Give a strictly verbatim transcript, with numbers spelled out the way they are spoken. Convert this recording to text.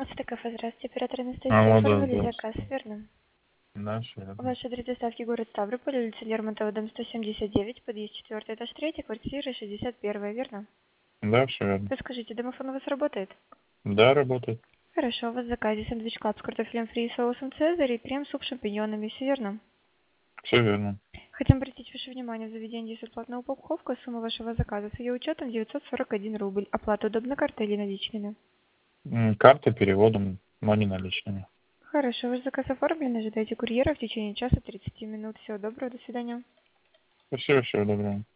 СТК, здравствуйте, оператор Анастасия, Алло, да, оформили здравствуйте. заказ, верно? Да, всё верно. Ваш адрес доставки город Ставрополь, улица Лермонтова, дом сто семьдесят девять, подъезд четвёртый, этаж третий, квартира шестьдесят первая, верно? Да, всё верно. Подскажите, домофон у вас работает? Да, работает. Хорошо, у вас в заказе сэндвич клаб с картофелем фри и соусом цезарь и крем-суп с шампиньонами, все верно? Всё верно. Хотим обратить ваше внимание, в заведении есть бесплатная упаковка, сумма вашего заказа с ее учетом девятьсот сорок один рубль. Оплата удобна картой или наличными? М, Картой, переводом, но не наличными. Хорошо, ваш заказ оформлен, ожидайте курьера в течение часа тридцати минут. Всего доброго, до свидания. Спасибо, всего доброго.